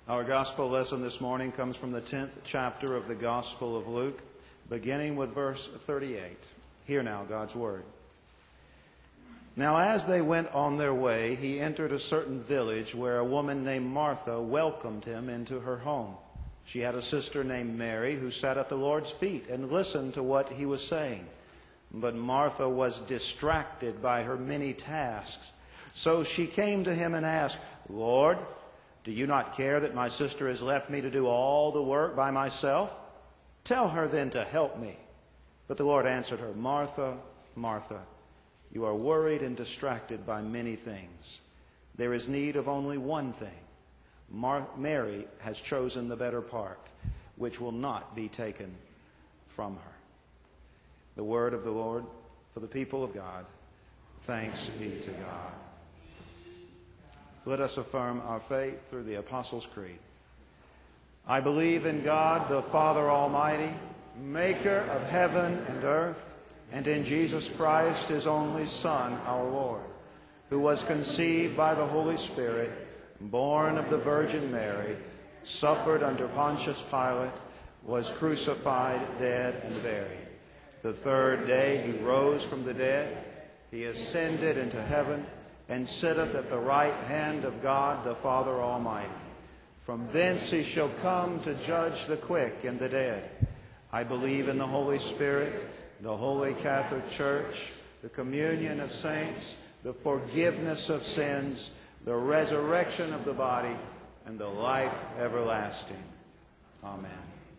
Our gospel lesson this morning comes from the 10th chapter of the Gospel of Luke, beginning with verse 38. Hear now God's word. Now as they went on their way, he entered a certain village where a woman named Martha welcomed him into her home. She had a sister named Mary who sat at the Lord's feet and listened to what he was saying. But Martha was distracted by her many tasks. So she came to him and asked, "Lord, do you not care that my sister has left me to do all the work by myself? Tell her then to help me." But the Lord answered her, "Martha, Martha, you are worried and distracted by many things. There is need of only one thing. Mary has chosen the better part, which will not be taken from her." The word of the Lord for the people of God. Thanks be to God. Let us affirm our faith through the Apostles' Creed. I believe in God, the Father Almighty, maker of heaven and earth, and in Jesus Christ, his only Son, our Lord, who was conceived by the Holy Spirit, born of the Virgin Mary, suffered under Pontius Pilate, was crucified, dead, and buried. The third day he rose from the dead. He ascended into heaven and sitteth at the right hand of God the Father Almighty. From thence he shall come to judge the quick and the dead. I believe in the Holy Spirit, the Holy Catholic Church, the communion of saints, the forgiveness of sins, the resurrection of the body, and the life everlasting. Amen.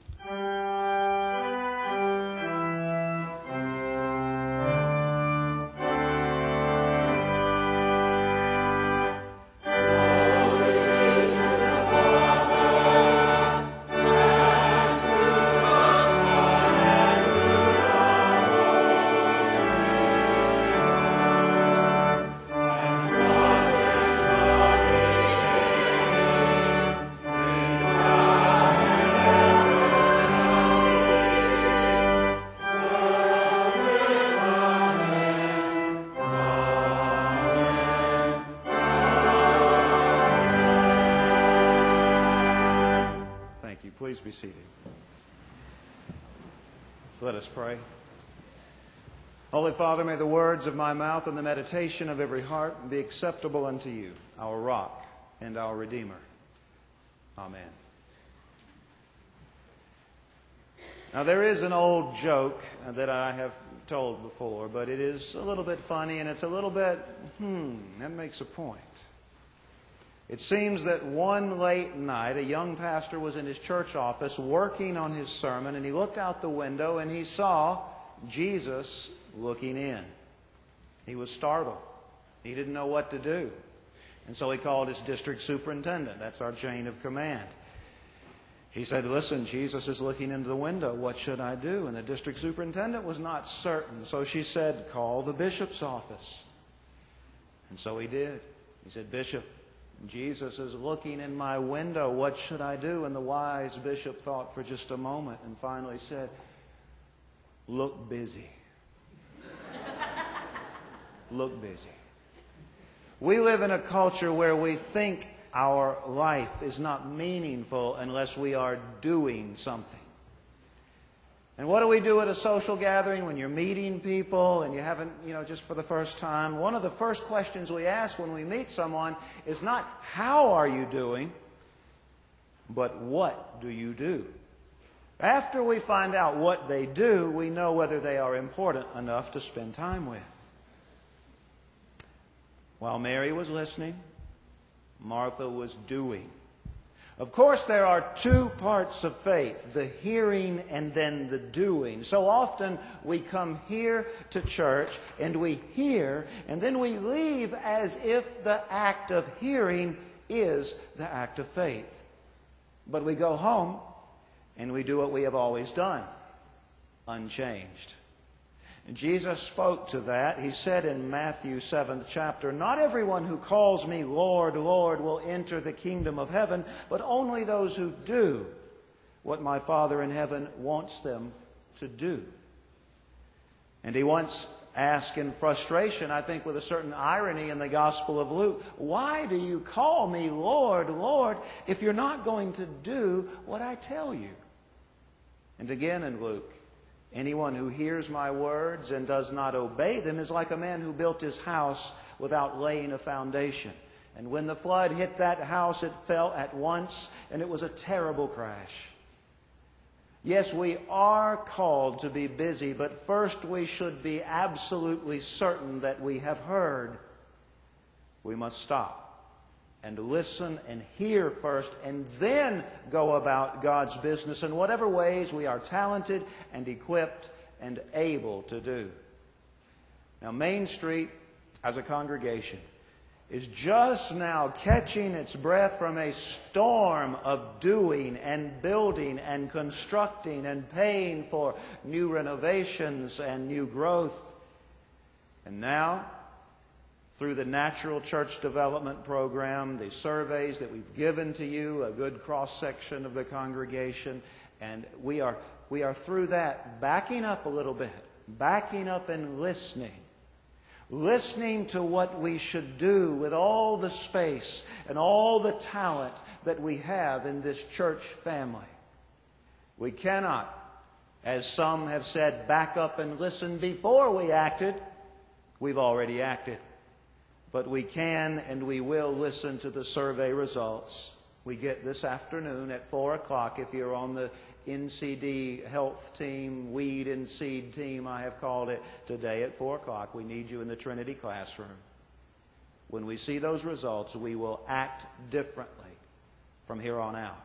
Please be seated. Let us pray. Holy Father, may the words of my mouth and the meditation of every heart be acceptable unto you, our rock and our Redeemer. Amen. Now there is an old joke that I have told before, but it is a little bit funny and it's a little bit, that makes a point. It seems that one late night, a young pastor was in his church office working on his sermon, and he looked out the window and he saw Jesus looking in. He was startled. He didn't know what to do. And so he called his district superintendent. That's our chain of command. He said, "Listen, Jesus is looking into the window. What should I do?" And the district superintendent was not certain. So she said, "Call the bishop's office." And so he did. He said, "Bishop, Jesus is looking in my window. What should I do?" And the wise bishop thought for just a moment and finally said, "Look busy." Look busy. We live in a culture where we think our life is not meaningful unless we are doing something. And what do we do at a social gathering when you're meeting people and you haven't, just for the first time? One of the first questions we ask when we meet someone is not, "How are you doing?" but "What do you do?" After we find out what they do, we know whether they are important enough to spend time with. While Mary was listening, Martha was doing. Of course, there are two parts of faith, the hearing and then the doing. So often we come here to church and we hear and then we leave as if the act of hearing is the act of faith. But we go home and we do what we have always done, unchanged. Jesus spoke to that. He said in Matthew 7th chapter, "Not everyone who calls me Lord, Lord will enter the kingdom of heaven, but only those who do what my Father in heaven wants them to do." And he wants ask in frustration, I think with a certain irony in the Gospel of Luke, why do you call me Lord, Lord, if you're not going to do what I tell you? And again in Luke, anyone who hears my words and does not obey them is like a man who built his house without laying a foundation. And when the flood hit that house, it fell at once, and it was a terrible crash. Yes, we are called to be busy, but first we should be absolutely certain that we have heard. We must stop and listen and hear first, and then go about God's business in whatever ways we are talented and equipped and able to do. Now, Main Street, as a congregation, is just now catching its breath from a storm of doing and building and constructing and paying for new renovations and new growth. And now, through the Natural Church Development Program, the surveys that we've given to you, a good cross-section of the congregation, and we are through that, backing up a little bit, backing up and listening to what we should do with all the space and all the talent that we have in this church family. We cannot, as some have said, back up and listen before we acted. We've already acted. But we can and we will listen to the survey results. We get this afternoon at 4 o'clock, if you're on the NCD health team, weed and seed team, I have called it, today at 4 o'clock. We need you in the Trinity classroom. When we see those results, we will act differently from here on out.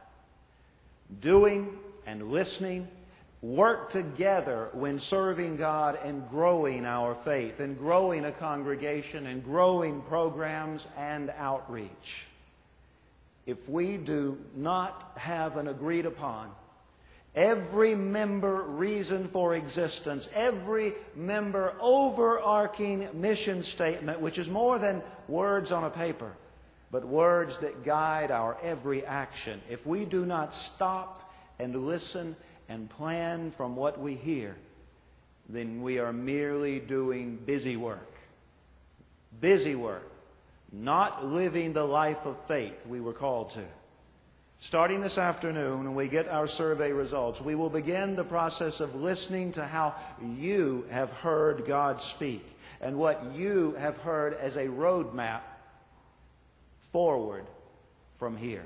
Doing and listening work together when serving God and growing our faith and growing a congregation and growing programs and outreach. If we do not have an agreed upon every member reason for existence, every member overarching mission statement, which is more than words on a paper, but words that guide our every action. If we do not stop and listen and plan from what we hear, then we are merely doing busy work. Busy work, not living the life of faith we were called to. Starting this afternoon, when we get our survey results, we will begin the process of listening to how you have heard God speak and what you have heard as a roadmap forward from here.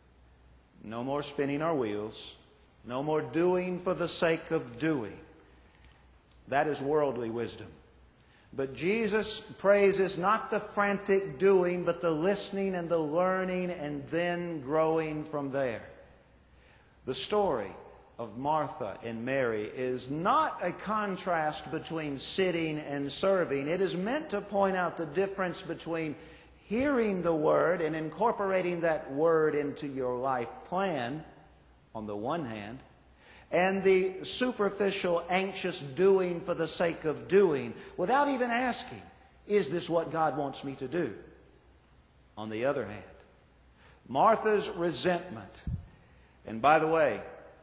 No more spinning our wheels. No more doing for the sake of doing. That is worldly wisdom. But Jesus praises not the frantic doing, but the listening and the learning and then growing from there. The story of Martha and Mary is not a contrast between sitting and serving. It is meant to point out the difference between hearing the Word and incorporating that Word into your life plan, on the one hand, and the superficial, anxious doing for the sake of doing, without even asking, is this what God wants me to do? On the other hand, Martha's resentment. And by the way,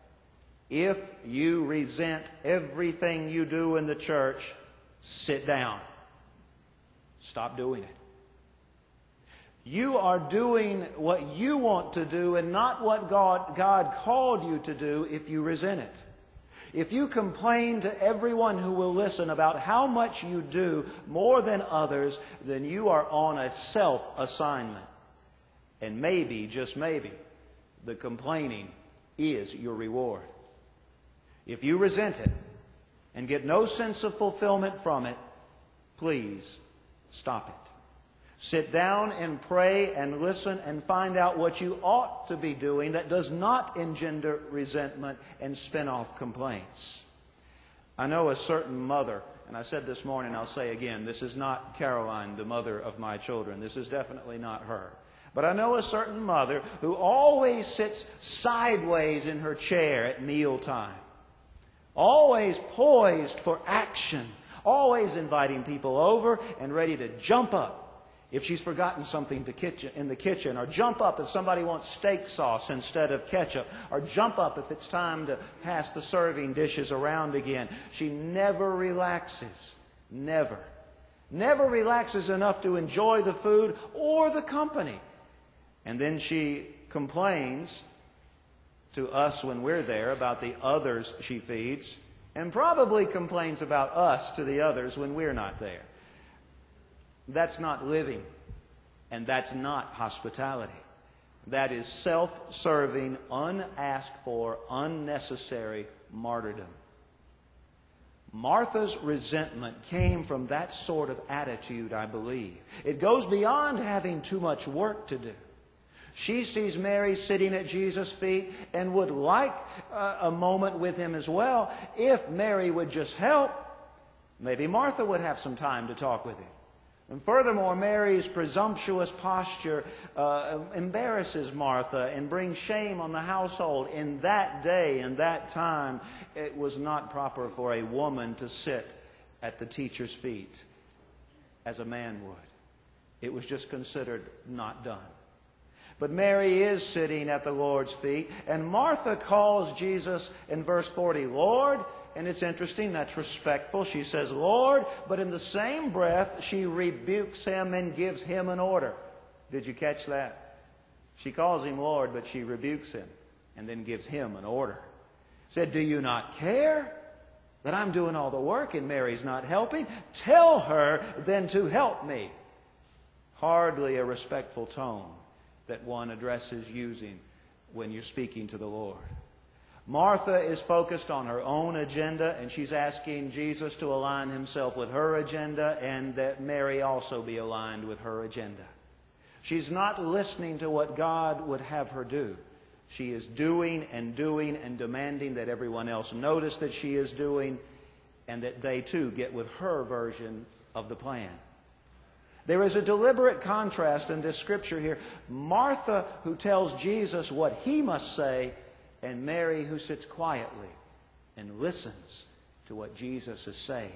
if you resent everything you do in the church, sit down. Stop doing it. You are doing what you want to do and not what God called you to do if you resent it. If you complain to everyone who will listen about how much you do more than others, then you are on a self-assignment. And maybe, just maybe, the complaining is your reward. If you resent it and get no sense of fulfillment from it, please stop it. Sit down and pray and listen and find out what you ought to be doing that does not engender resentment and spin off complaints. I know a certain mother, and I said this morning, I'll say again, this is not Caroline, the mother of my children. This is definitely not her. But I know a certain mother who always sits sideways in her chair at mealtime, always poised for action, always inviting people over and ready to jump up if she's forgotten something in the kitchen, or jump up if somebody wants steak sauce instead of ketchup, or jump up if it's time to pass the serving dishes around again. She never relaxes. Never. Never relaxes enough to enjoy the food or the company. And then she complains to us when we're there about the others she feeds, and probably complains about us to the others when we're not there. That's not living, and that's not hospitality. That is self-serving, unasked for, unnecessary martyrdom. Martha's resentment came from that sort of attitude, I believe. It goes beyond having too much work to do. She sees Mary sitting at Jesus' feet and would like a moment with him as well. If Mary would just help, maybe Martha would have some time to talk with him. And furthermore, Mary's presumptuous posture embarrasses Martha and brings shame on the household. In that day, in that time, it was not proper for a woman to sit at the teacher's feet as a man would. It was just considered not done. But Mary is sitting at the Lord's feet, and Martha calls Jesus in verse 40, Lord. And it's interesting, that's respectful. She says, Lord, but in the same breath, she rebukes him and gives him an order. Did you catch that? She calls him Lord, but she rebukes him and then gives him an order. Said, do you not care that I'm doing all the work and Mary's not helping? Tell her then to help me. Hardly a respectful tone that one addresses using when you're speaking to the Lord. Martha is focused on her own agenda, and she's asking Jesus to align himself with her agenda, and that Mary also be aligned with her agenda. She's not listening to what God would have her do. She is doing and demanding that everyone else notice that she is doing, and that they too get with her version of the plan. There is a deliberate contrast in this scripture here. Martha, who tells Jesus what he must say, and Mary, who sits quietly and listens to what Jesus is saying.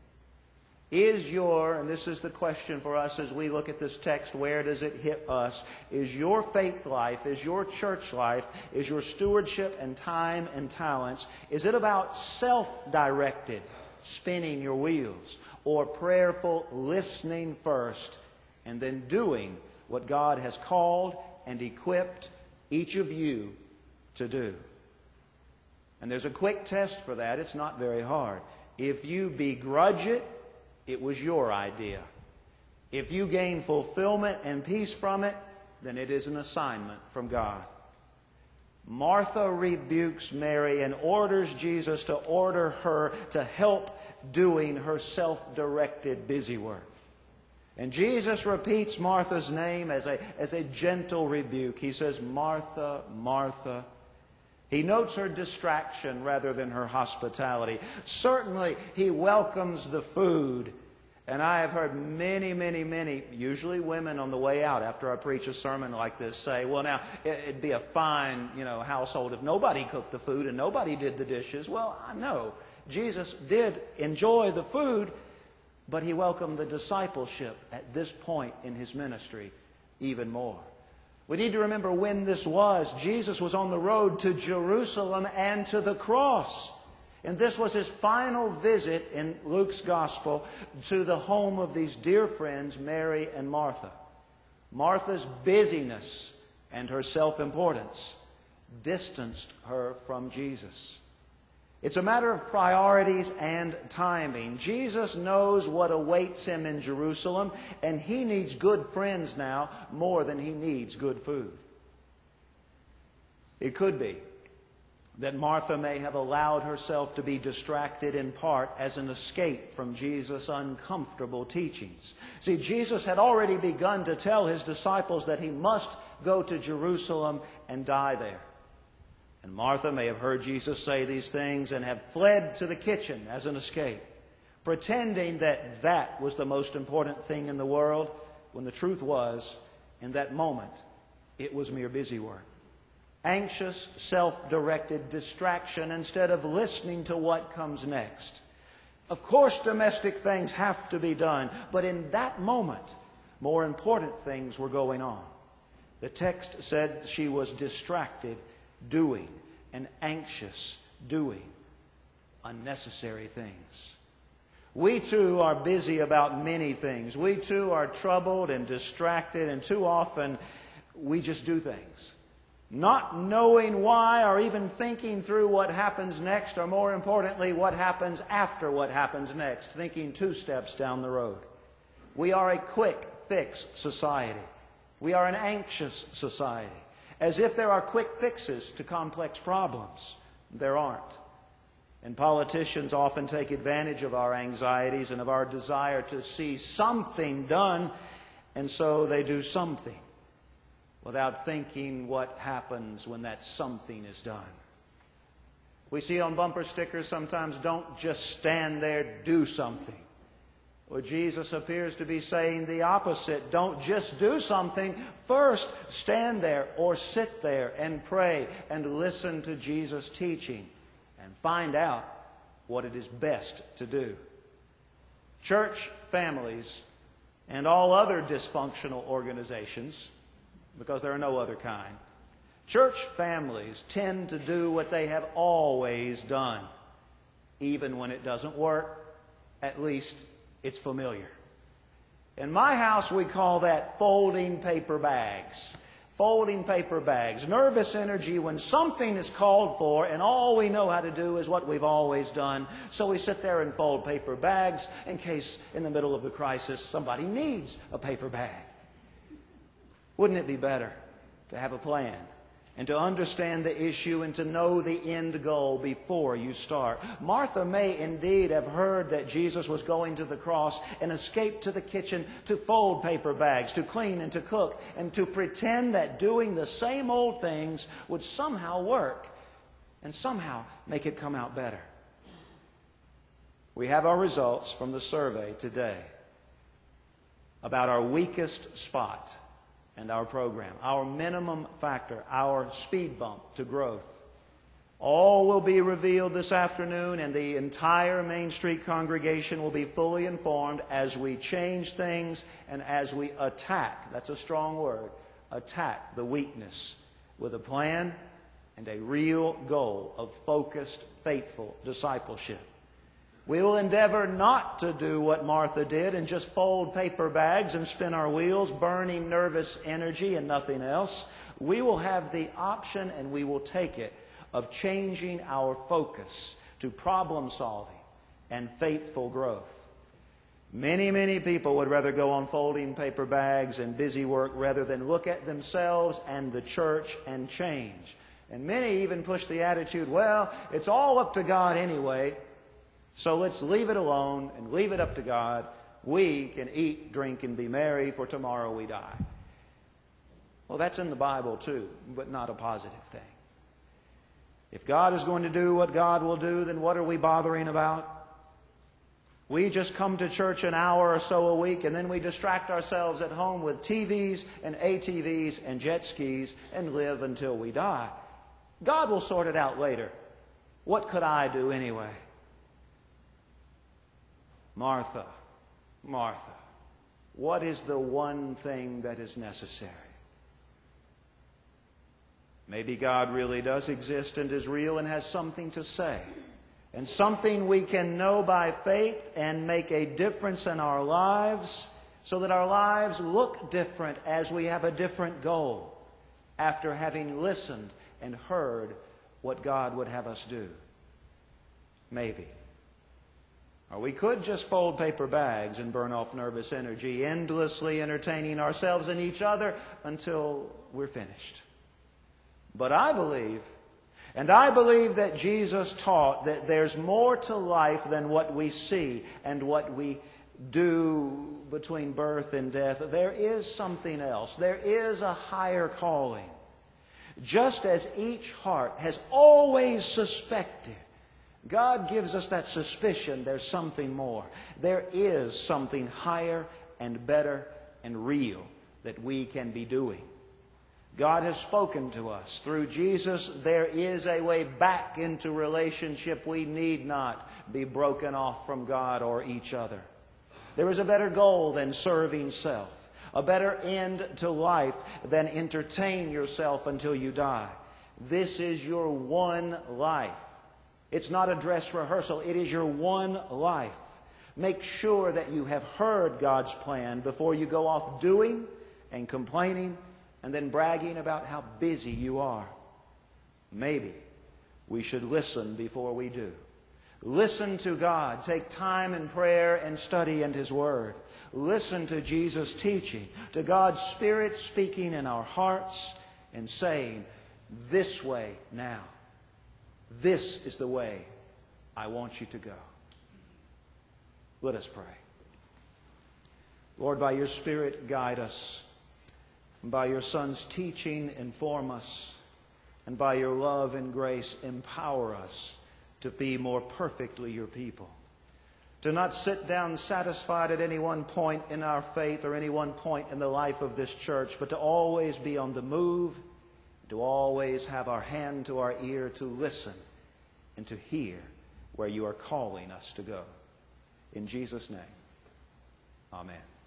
And this is the question for us as we look at this text, where does it hit us? Is your faith life, is your church life, is your stewardship and time and talents, is it about self-directed, spinning your wheels, or prayerful listening first and then doing what God has called and equipped each of you to do? And there's a quick test for that. It's not very hard. If you begrudge it, it was your idea. If you gain fulfillment and peace from it, then it is an assignment from God. Martha rebukes Mary and orders Jesus to order her to help doing her self-directed busy work. And Jesus repeats Martha's name as a gentle rebuke. He says, Martha, Martha. He notes her distraction rather than her hospitality. Certainly, he welcomes the food. And I have heard many, usually women on the way out after I preach a sermon like this say, well, now, it'd be a fine, household if nobody cooked the food and nobody did the dishes. Well, I know Jesus did enjoy the food, but he welcomed the discipleship at this point in his ministry even more. We need to remember when this was. Jesus was on the road to Jerusalem and to the cross. And this was his final visit in Luke's gospel to the home of these dear friends, Mary and Martha. Martha's busyness and her self-importance distanced her from Jesus. It's a matter of priorities and timing. Jesus knows what awaits him in Jerusalem, and he needs good friends now more than he needs good food. It could be that Martha may have allowed herself to be distracted in part as an escape from Jesus' uncomfortable teachings. See, Jesus had already begun to tell his disciples that he must go to Jerusalem and die there. And Martha may have heard Jesus say these things and have fled to the kitchen as an escape, pretending that that was the most important thing in the world, when the truth was, in that moment, it was mere busy work. Anxious, self-directed distraction instead of listening to what comes next. Of course, domestic things have to be done, but in that moment, more important things were going on. The text said she was distracted doing and anxious doing unnecessary things. We too are busy about many things. We too are troubled and distracted, and too often we just do things, not knowing why or even thinking through what happens next, or more importantly, what happens after what happens next, thinking 2 steps down the road. We are a quick fix society. We are an anxious society, as if there are quick fixes to complex problems. There aren't. And politicians often take advantage of our anxieties and of our desire to see something done, and so they do something without thinking what happens when that something is done. We see on bumper stickers sometimes, "Don't just stand there, do something." Well, Jesus appears to be saying the opposite. Don't just do something. First, stand there or sit there and pray and listen to Jesus' teaching and find out what it is best to do. Church families and all other dysfunctional organizations, because there are no other kind, church families tend to do what they have always done. Even when it doesn't work, at least it's familiar. In my house, we call that folding paper bags. Folding paper bags. Nervous energy when something is called for and all we know how to do is what we've always done. So we sit there and fold paper bags in case in the middle of the crisis somebody needs a paper bag. Wouldn't it be better to have a plan and to understand the issue and to know the end goal before you start? Martha may indeed have heard that Jesus was going to the cross and escaped to the kitchen to fold paper bags, to clean and to cook, and to pretend that doing the same old things would somehow work and somehow make it come out better. We have our results from the survey today about our weakest spot and our program, our minimum factor, our speed bump to growth. All will be revealed this afternoon, and the entire Main Street congregation will be fully informed as we change things and as we attack, that's a strong word, attack the weakness with a plan and a real goal of focused, faithful discipleship. We will endeavor not to do what Martha did and just fold paper bags and spin our wheels, burning nervous energy and nothing else. We will have the option, and we will take it, of changing our focus to problem solving and faithful growth. Many, many people would rather go on folding paper bags and busy work rather than look at themselves and the church and change. And many even push the attitude, well, it's all up to God anyway, so let's leave it alone and leave it up to God. We can eat, drink, and be merry, for tomorrow we die. Well, that's in the Bible too, but not a positive thing. If God is going to do what God will do, then what are we bothering about? We just come to church an hour or so a week, and then we distract ourselves at home with TVs and ATVs and jet skis and live until we die. God will sort it out later. What could I do anyway? Martha, Martha, what is the one thing that is necessary? Maybe God really does exist and is real and has something to say, and something we can know by faith and make a difference in our lives so that our lives look different as we have a different goal after having listened and heard what God would have us do. Maybe. Or we could just fold paper bags and burn off nervous energy, endlessly entertaining ourselves and each other until we're finished. But I believe that Jesus taught that there's more to life than what we see and what we do between birth and death. There is something else. There is a higher calling. Just as each heart has always suspected, God gives us that suspicion there's something more. There is something higher and better and real that we can be doing. God has spoken to us. Through Jesus, there is a way back into relationship. We need not be broken off from God or each other. There is a better goal than serving self, a better end to life than entertain yourself until you die. This is your one life. It's not a dress rehearsal. It is your one life. Make sure that you have heard God's plan before you go off doing and complaining and then bragging about how busy you are. Maybe we should listen before we do. Listen to God. Take time in prayer and study in His Word. Listen to Jesus' teaching, to God's Spirit speaking in our hearts and saying, this way now. This is the way I want you to go. Let us pray. Lord, by your Spirit, guide us. By your Son's teaching, inform us. And by your love and grace, empower us to be more perfectly your people. To not sit down satisfied at any one point in our faith or any one point in the life of this church, but to always be on the move, to always have our hand to our ear to listen and to hear where you are calling us to go. In Jesus' name, amen.